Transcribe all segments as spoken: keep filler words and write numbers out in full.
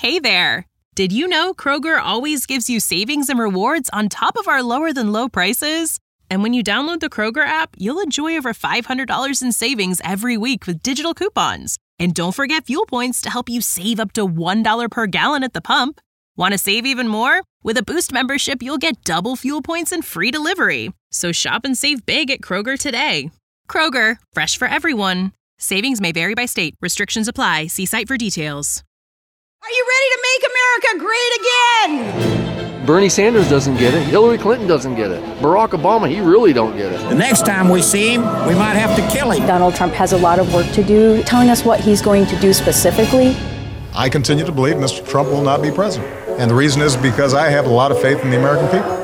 Hey there! Did you know Kroger always gives you savings and rewards on top of our lower-than-low prices? And when you download the Kroger app, you'll enjoy over five hundred dollars in savings every week with digital coupons. And don't forget fuel points to help you save up to one dollar per gallon at the pump. Want to save even more? With a Boost membership, you'll get double fuel points and free delivery. So shop and save big at Kroger today. Kroger, fresh for everyone. Savings may vary by state. Restrictions apply. See site for details. Are you ready to make America great again? Bernie Sanders doesn't get it. Hillary Clinton doesn't get it. Barack Obama, he really don't get it. The next time we see him, we might have to kill him. Donald Trump has a lot of work to do, telling us what he's going to do specifically. I continue to believe Mister Trump will not be president. And the reason is because I have a lot of faith in the American people.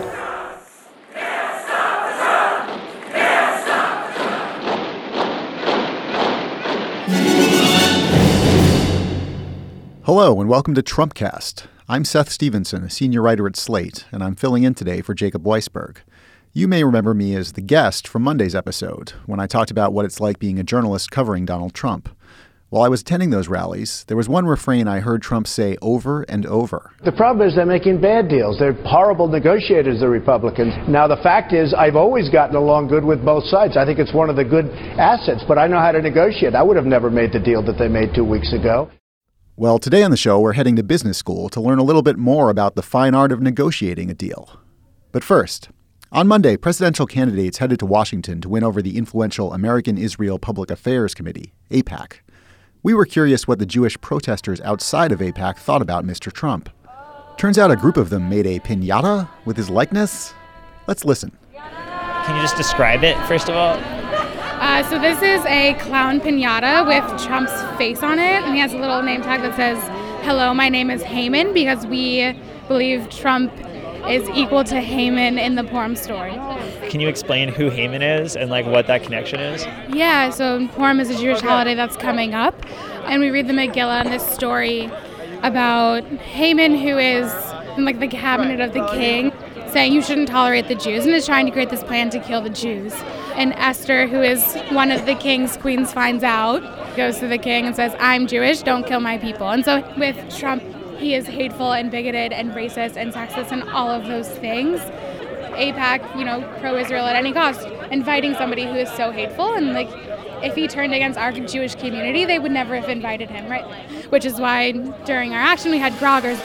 Hello and welcome to Trumpcast. I'm Seth Stevenson, a senior writer at Slate, and I'm filling in today for Jacob Weisberg. You may remember me as the guest from Monday's episode, when I talked about what it's like being a journalist covering Donald Trump. While I was attending those rallies, there was one refrain I heard Trump say over and over. The problem is they're making bad deals. They're horrible negotiators, the Republicans. Now, the fact is, I've always gotten along good with both sides. I think it's one of the good assets, but I know how to negotiate. I would have never made the deal that they made two weeks ago. Well, today on the show, we're heading to business school to learn a little bit more about the fine art of negotiating a deal. But first, on Monday, presidential candidates headed to Washington to win over the influential American-Israel Public Affairs Committee, AIPAC. We were curious what the Jewish protesters outside of AIPAC thought about Mister Trump. Turns out a group of them made a piñata with his likeness. Let's listen. Can you just describe it, first of all? Uh, so this is a clown piñata with Trump's face on it, and he has a little name tag that says, "Hello, my name is Haman," because we believe Trump is equal to Haman in the Purim story. Can you explain who Haman is and like what that connection is? Yeah, so Purim is a Jewish holiday that's coming up, and we read the Megillah and this story about Haman, who is in like the cabinet of the king, saying you shouldn't tolerate the Jews, and is trying to create this plan to kill the Jews. And Esther, who is one of the king's queens, finds out, goes to the king and says, "I'm Jewish, don't kill my people." And so with Trump, he is hateful and bigoted and racist and sexist and all of those things. AIPAC, you know, pro-Israel at any cost, inviting somebody who is so hateful, and like, if he turned against our Jewish community, they would never have invited him, right? Which is why during our action we had groggers.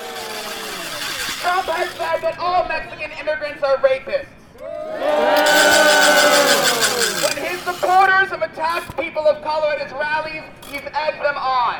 Trump has said that all Mexican immigrants are rapists. When his supporters have attacked people of color at his rallies, he's egged them on.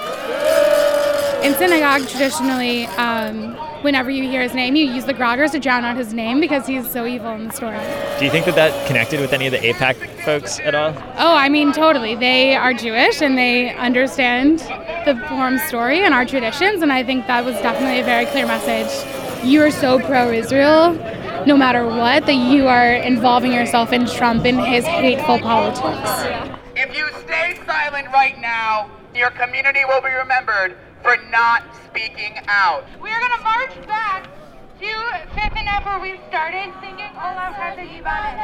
In synagogue, traditionally, um, whenever you hear his name, you use the groggers to drown out his name because he's so evil in the story. Do you think that that connected with any of the AIPAC folks at all? Oh, I mean, totally. They are Jewish and they understand the Purim story and our traditions, and I think that was definitely a very clear message. You are so pro-Israel, no matter what, that you are involving yourself in Trump and his hateful politics. If you stay silent right now, your community will be remembered for not speaking out. We're going to march back to Fifth and F where we started singing Olam Hazeh.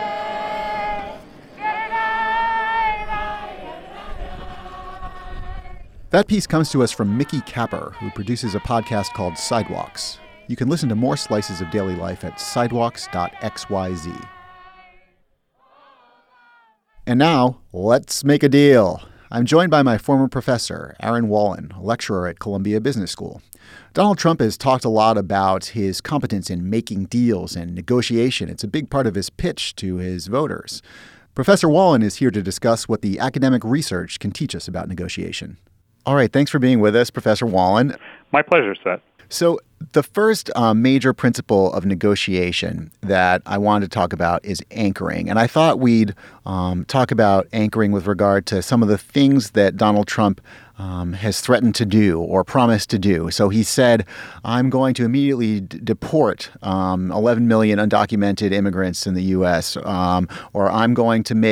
That piece comes to us from Mickey Capper, who produces a podcast called Sidewalks. You can listen to more slices of daily life at sidewalks dot x y z. And now, let's make a deal. I'm joined by my former professor, Aaron Wallen, a lecturer at Columbia Business School. Donald Trump has talked a lot about his competence in making deals and negotiation. It's a big part of his pitch to his voters. Professor Wallen is here to discuss what the academic research can teach us about negotiation. All right, thanks for being with us, Professor Wallen. My pleasure, Seth. So the first uh, major principle of negotiation that I wanted to talk about is anchoring. And I thought we'd um, talk about anchoring with regard to some of the things that Donald Trump um, has threatened to do or promised to do. So he said, I'm going to immediately d- deport um, eleven million undocumented immigrants in the U S, um, or I'm going to make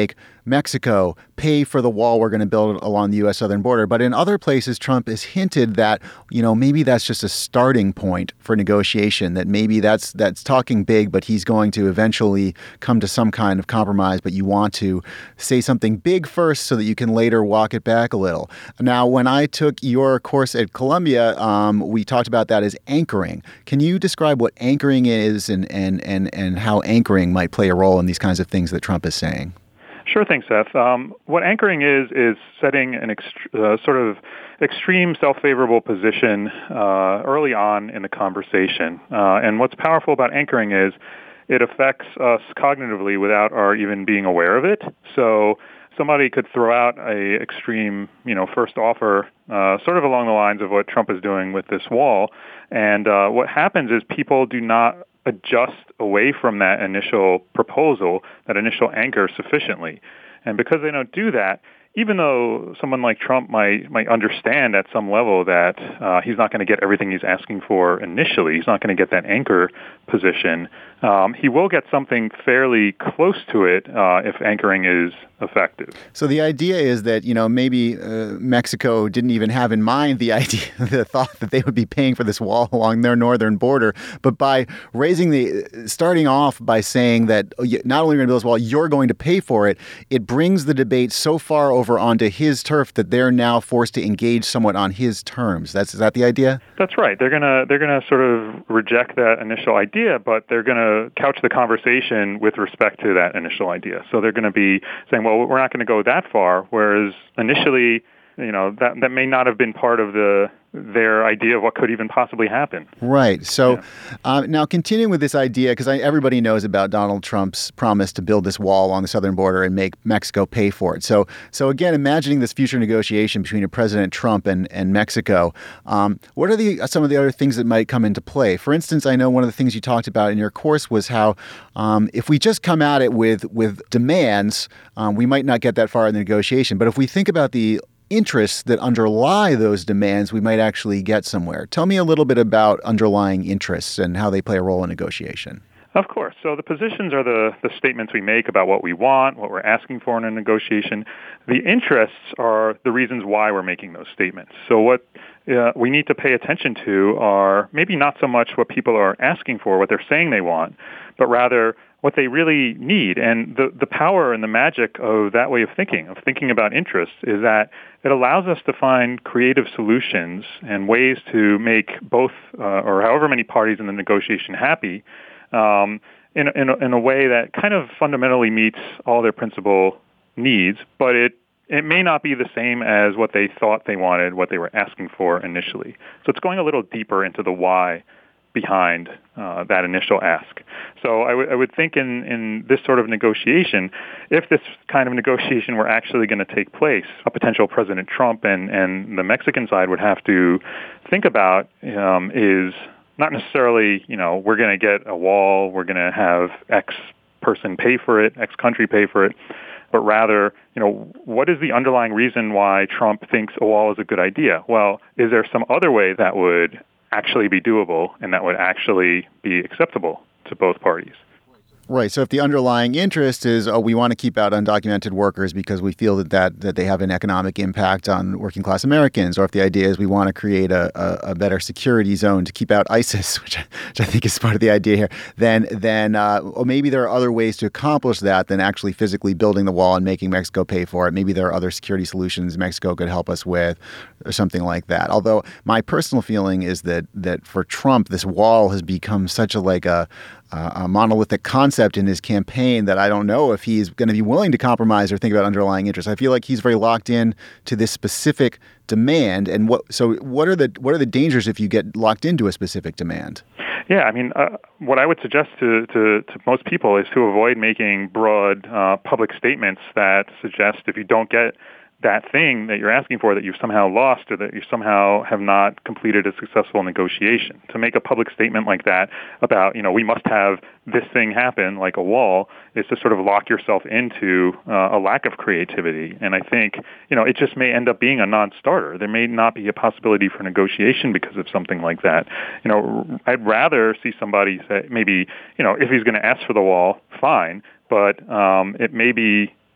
Mexico pay for the wall we're going to build along the U S southern border. But in other places, Trump has hinted that, you know, maybe that's just a starting point for negotiation, that maybe that's that's talking big, but he's going to eventually come to some kind of compromise. But you want to say something big first so that you can later walk it back a little. Now, when I took your course at Columbia, um, we talked about that as anchoring. Can you describe what anchoring is and, and, and, and how anchoring might play a role in these kinds of things that Trump is saying? Sure thing, Seth. Um, what anchoring is, is setting an ext- uh, sort of extreme self-favorable position uh, early on in the conversation. Uh, and what's powerful about anchoring is it affects us cognitively without our even being aware of it. So somebody could throw out a extreme, you know, first offer, uh, sort of along the lines of what Trump is doing with this wall. And uh, what happens is people do not adjust away from that initial proposal, that initial anchor sufficiently. And because they don't do that, even though someone like Trump might might understand at some level that uh, he's not going to get everything he's asking for initially, he's not going to get that anchor position, um, he will get something fairly close to it uh, if anchoring is effective. So the idea is that, you know, maybe uh, Mexico didn't even have in mind the idea, the thought that they would be paying for this wall along their northern border, but by raising the, starting off by saying that not only are we going to build this wall, you're going to pay for it, it brings the debate so far over onto his turf that they're now forced to engage somewhat on his terms. That's is that the idea? That's right. They're gonna they're gonna sort of reject that initial idea, but they're gonna couch the conversation with respect to that initial idea. So they're going to be saying, well, we're not going to go that far, whereas initially, you know, that that may not have been part of the their idea of what could even possibly happen. Right. So yeah. uh, now continuing with this idea, because everybody knows about Donald Trump's promise to build this wall along the southern border and make Mexico pay for it. So so again, imagining this future negotiation between President Trump and, and Mexico, um, what are the some of the other things that might come into play? For instance, I know one of the things you talked about in your course was how um, if we just come at it with, with demands, um, we might not get that far in the negotiation. But if we think about the interests that underlie those demands, we might actually get somewhere. Tell me a little bit about underlying interests and how they play a role in negotiation. Of course. So the positions are the, the statements we make about what we want, what we're asking for in a negotiation. The interests are the reasons why we're making those statements. So what uh, we need to pay attention to are maybe not so much what people are asking for, what they're saying they want, but rather what they really need. And the, the power and the magic of that way of thinking, of thinking about interests, is that it allows us to find creative solutions and ways to make both, uh, or however many parties in the negotiation happy, um, in, in, a, in a way that kind of fundamentally meets all their principal needs, but it it may not be the same as what they thought they wanted, what they were asking for initially. So it's going a little deeper into the why behind uh, that initial ask. So I, w- I would think in, in this sort of negotiation, if this kind of negotiation were actually going to take place, a potential President Trump and, and the Mexican side would have to think about um, is not necessarily, you know, we're going to get a wall, we're going to have X person pay for it, X country pay for it, but rather, you know, what is the underlying reason why Trump thinks a wall is a good idea? Well, is there some other way that would actually be doable and that would actually be acceptable to both parties? Right. So if the underlying interest is, oh, we want to keep out undocumented workers because we feel that, that, that they have an economic impact on working class Americans, or if the idea is we want to create a, a, a better security zone to keep out ISIS, which, which I think is part of the idea here, then, then uh, or maybe there are other ways to accomplish that than actually physically building the wall and making Mexico pay for it. Maybe there are other security solutions Mexico could help us with or something like that. Although my personal feeling is that that for Trump, this wall has become such a like a Uh, a monolithic concept in his campaign that I don't know if he's going to be willing to compromise or think about underlying interests. I feel like he's very locked in to this specific demand. And what so what are the what are the dangers if you get locked into a specific demand? Yeah, I mean, uh, what I would suggest to, to, to most people is to avoid making broad uh, public statements that suggest if you don't get that thing that you're asking for, that you've somehow lost or that you somehow have not completed a successful negotiation. To make a public statement like that about, you know, we must have this thing happen, like a wall, is to sort of lock yourself into uh, a lack of creativity. And I think, you know, it just may end up being a non-starter. There may not be a possibility for negotiation because of something like that. You know, I'd rather see somebody say, maybe, you know, if he's going to ask for the wall, fine, but um, it may be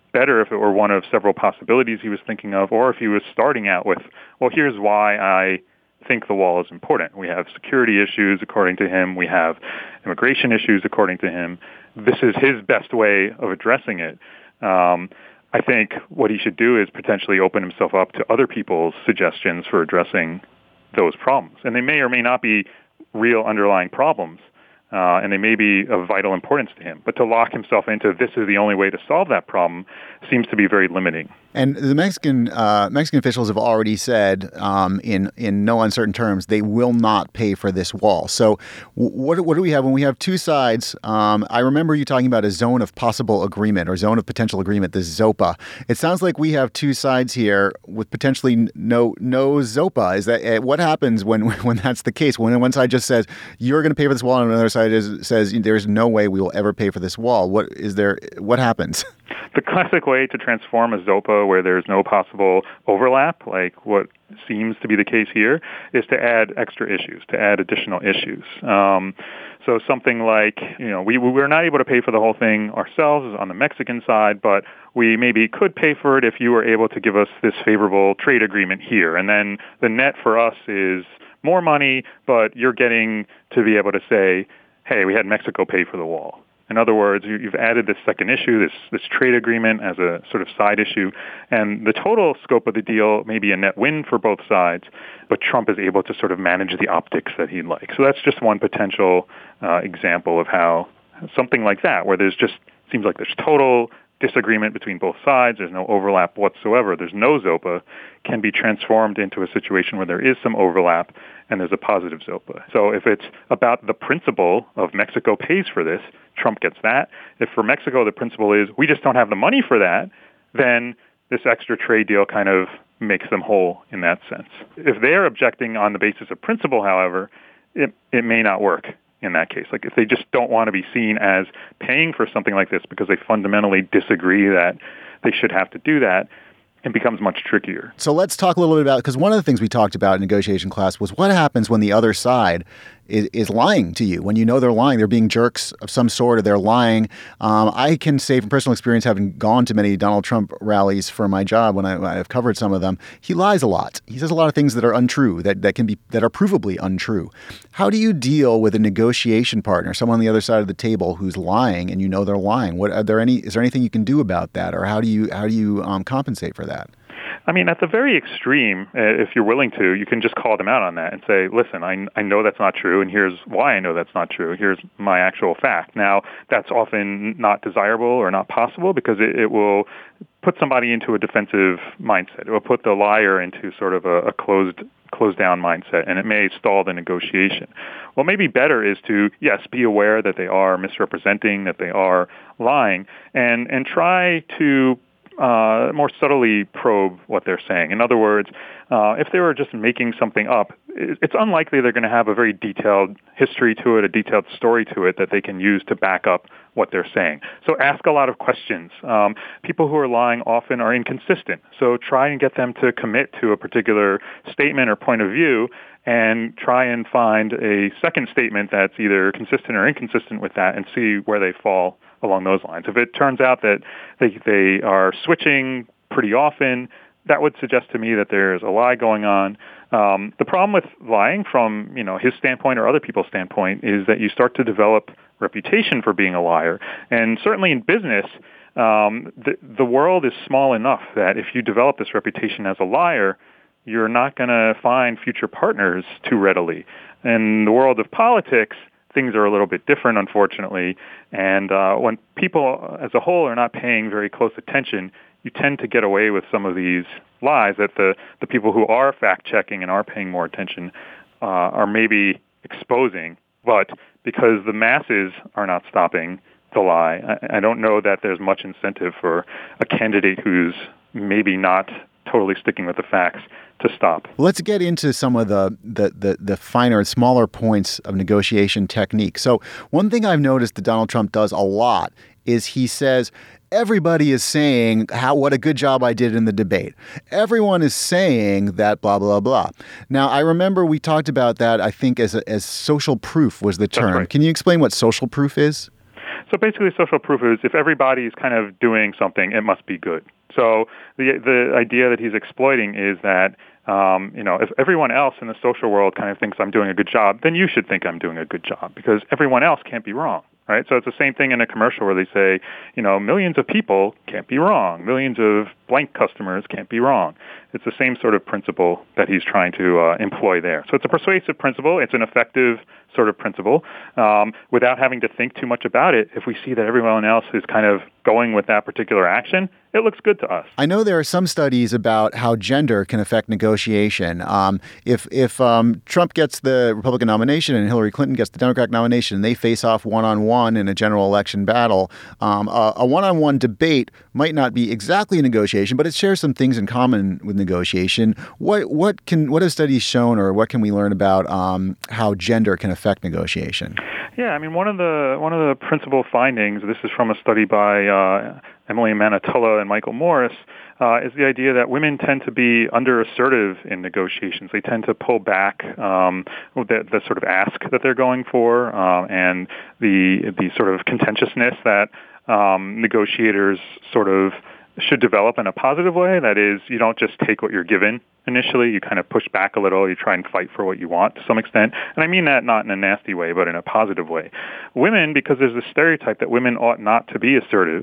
better if it were one of several possibilities he was thinking of, or if he was starting out with, well, here's why I think the wall is important. We have security issues, according to him. We have immigration issues, according to him. This is his best way of addressing it. Um, I think what he should do is potentially open himself up to other people's suggestions for addressing those problems. And they may or may not be real underlying problems, uh, and they may be of vital importance to him. But to lock himself into this is the only way to solve that problem seems to be very limiting. And the Mexican uh, Mexican officials have already said um, in in no uncertain terms they will not pay for this wall. So what what do we have when we have two sides? Um, I remember you talking about a zone of possible agreement or zone of potential agreement, the ZOPA. It sounds like we have two sides here with potentially no no ZOPA. Is that what happens when when that's the case? When one side just says you're going to pay for this wall, and another side is, says there's no way we will ever pay for this wall. What is there? What happens? The classic way to transform a ZOPA where there's no possible overlap, like what seems to be the case here, is to add extra issues, to add additional issues. Um, so something like, you know, we, we're not able to pay for the whole thing ourselves on the Mexican side, but we maybe could pay for it if you were able to give us this favorable trade agreement here. And then the net for us is more money, but you're getting to be able to say, hey, we had Mexico pay for the wall. In other words, you've added this second issue, this this trade agreement as a sort of side issue, and the total scope of the deal may be a net win for both sides, but Trump is able to sort of manage the optics that he'd like. So that's just one potential uh, example of how something like that, where there's just seems like there's total disagreement between both sides, there's no overlap whatsoever, there's no ZOPA, can be transformed into a situation where there is some overlap and there's a positive ZOPA. So if it's about the principle of Mexico pays for this, Trump gets that. If for Mexico the principle is we just don't have the money for that, then this extra trade deal kind of makes them whole in that sense. If they're objecting on the basis of principle, however, it, it may not work in that case. Like if they just don't want to be seen as paying for something like this because they fundamentally disagree that they should have to do that, it becomes much trickier. So let's talk a little bit about, because one of the things we talked about in negotiation class was what happens when the other side is, is lying to you, when you know they're lying, they're being jerks of some sort, or they're lying. Um, I can say from personal experience, having gone to many Donald Trump rallies for my job when I, I've covered some of them, he lies a lot. He says a lot of things that are untrue, that, that can be that are provably untrue. How do you deal with a negotiation partner, someone on the other side of the table who's lying, and you know they're lying? What are there any? Is there anything you can do about that, or how do you how do you um, compensate for that? I mean, at the very extreme, if you're willing to, you can just call them out on that and say, listen, I, I know that's not true, and here's why I know that's not true. Here's my actual fact. Now, that's often not desirable or not possible because it, it will put somebody into a defensive mindset. It will put the liar into sort of a, a closed closed down mindset, and it may stall the negotiation. What may be better is to, yes, be aware that they are misrepresenting, that they are lying, and, and try to Uh, more subtly probe what they're saying. In other words, uh, if they were just making something up, it's unlikely they're going to have a very detailed history to it, a detailed story to it that they can use to back up what they're saying. So ask a lot of questions. Um, people who are lying often are inconsistent. So try and get them to commit to a particular statement or point of view, and try and find a second statement that's either consistent or inconsistent with that and see where they fall along those lines. If it turns out that they, they are switching pretty often, that would suggest to me that there's a lie going on. Um, the problem with lying from, you know, his standpoint or other people's standpoint is that you start to develop reputation for being a liar. And certainly in business, um, the, the world is small enough that if you develop this reputation as a liar, you're not going to find future partners too readily. In the world of politics, things are a little bit different, unfortunately. And uh, when people as a whole are not paying very close attention, you tend to get away with some of these lies that the, the people who are fact-checking and are paying more attention uh, are maybe exposing. But because the masses are not stopping the lie, I, I don't know that there's much incentive for a candidate who's maybe not totally sticking with the facts to stop. Let's get into some of the, the, the, the finer, smaller points of negotiation technique. So one thing I've noticed that Donald Trump does a lot is he says, everybody is saying how what a good job I did in the debate. Everyone is saying that blah, blah, blah. Now, I remember we talked about that, I think, as, a, as social proof was the term. Right. Can you explain what social proof is? So basically, social proof is if everybody is kind of doing something, it must be good. So the the idea that he's exploiting is that, um, you know, if everyone else in the social world kind of thinks I'm doing a good job, then you should think I'm doing a good job because everyone else can't be wrong. Right? So it's the same thing in a commercial where they say, you know, millions of people can't be wrong. Millions of blank customers can't be wrong. It's the same sort of principle that he's trying to uh, employ there. So it's a persuasive principle. It's an effective sort of principle. Um, without having to think too much about it, if we see that everyone else is kind of going with that particular action, it looks good to us. I know there are some studies about how gender can affect negotiation. Um, if if um, Trump gets the Republican nomination and Hillary Clinton gets the Democratic nomination, and they face off one-on-one in a general election battle, um, a, a one-on-one debate might not be exactly a negotiation, but it shares some things in common with negotiation. What what can what have studies shown, or what can we learn about um, how gender can affect negotiation? Yeah, I mean, one of the one of the principal findings, this is from a study by uh, Emily Manitola and Michael Morris, uh, is the idea that women tend to be under-assertive in negotiations. They tend to pull back um, the, the sort of ask that they're going for uh, and the the sort of contentiousness that um, negotiators sort of should develop in a positive way. That is, you don't just take what you're given initially. You kind of push back a little. You try and fight for what you want to some extent. And I mean that not in a nasty way, but in a positive way. Women, because there's a stereotype that women ought not to be assertive,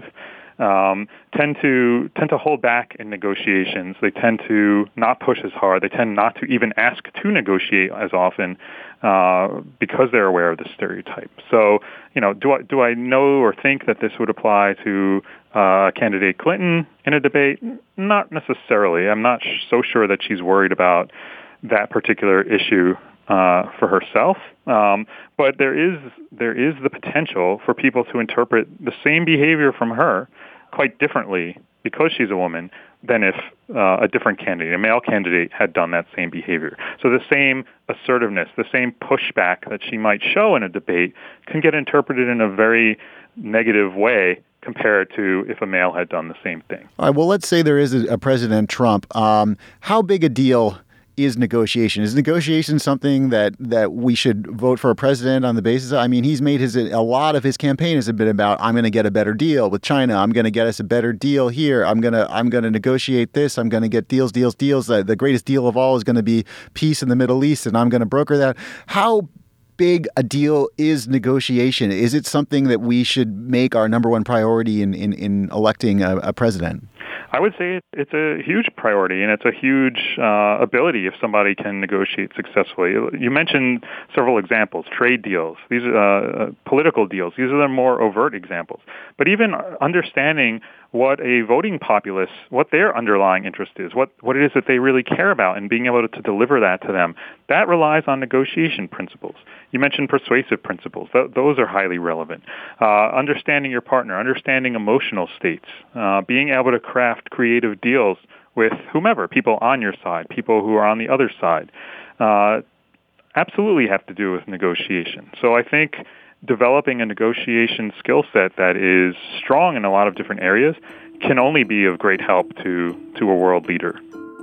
um, tend to tend to hold back in negotiations. They tend to not push as hard. They tend not to even ask to negotiate as often uh, because they're aware of the stereotype. So, you know, do I do I know or think that this would apply to uh, candidate Clinton in a debate? Not necessarily. I'm not sh- so sure that she's worried about that particular issue uh, for herself. Um, but there is there is the potential for people to interpret the same behavior from her quite differently because she's a woman than if uh, a different candidate, a male candidate, had done that same behavior. So the same assertiveness, the same pushback that she might show in a debate can get interpreted in a very negative way compared to if a male had done the same thing. All right, well, let's say there is a, a President Trump. Um, how big a deal is negotiation? Is negotiation something that, that we should vote for a president on the basis of? I mean, he's made his a lot of his campaign has been about, I'm going to get a better deal with China. I'm going to get us a better deal here. I'm going to I'm going to negotiate this. I'm going to get deals, deals, deals. Uh, the greatest deal of all is going to be peace in the Middle East, and I'm going to broker that. How big a deal is negotiation? Is it something that we should make our number one priority in, in, in electing a, a president? I would say it's a huge priority, and it's a huge uh, ability if somebody can negotiate successfully. You mentioned several examples, trade deals, these are uh, political deals. These are the more overt examples. But even understanding what a voting populace, what their underlying interest is, what, what it is that they really care about, and being able to, to deliver that to them, that relies on negotiation principles. You mentioned persuasive principles. Th- those are highly relevant. Uh, understanding your partner, understanding emotional states, uh, being able to craft creative deals with whomever, people on your side, people who are on the other side, uh, absolutely have to do with negotiation. So I think developing a negotiation skill set that is strong in a lot of different areas can only be of great help to, to a world leader.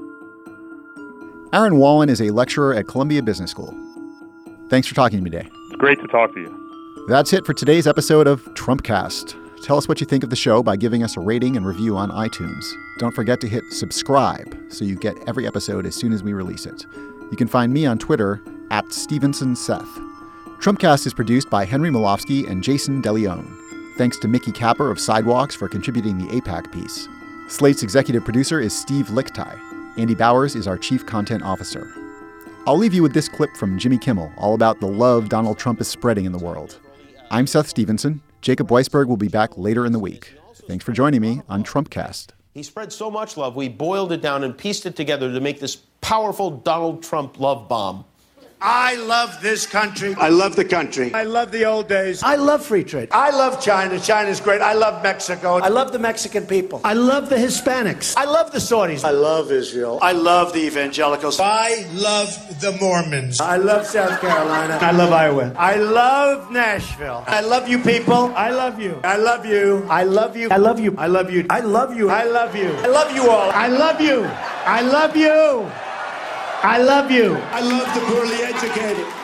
Aaron Wallen is a lecturer at Columbia Business School. Thanks for talking to me today. It's great to talk to you. That's it for today's episode of Trumpcast. Tell us what you think of the show by giving us a rating and review on iTunes. Don't forget to hit subscribe so you get every episode as soon as we release it. You can find me on Twitter at Stevenson Seth. Trumpcast is produced by Henry Malofsky and Jason DeLeon. Thanks to Mickey Capper of Sidewalks for contributing the A PAC piece. Slate's executive producer is Steve Lickteig. Andy Bowers is our chief content officer. I'll leave you with this clip from Jimmy Kimmel, all about the love Donald Trump is spreading in the world. I'm Seth Stevenson. Jacob Weisberg will be back later in the week. Thanks for joining me on Trumpcast. He spread so much love, we boiled it down and pieced it together to make this powerful Donald Trump love bomb. I love this country. I love the country. I love the old days. I love free trade. I love China. China's great. I love Mexico. I love the Mexican people. I love the Hispanics. I love the Saudis. I love Israel. I love the evangelicals. I love the Mormons. I love South Carolina. I love Iowa. I love Nashville. I love you people. I love you. I love you. I love you. I love you. I love you. I love you. I love you. I love you all. I love you. I love you. I love you. I love the poorly educated.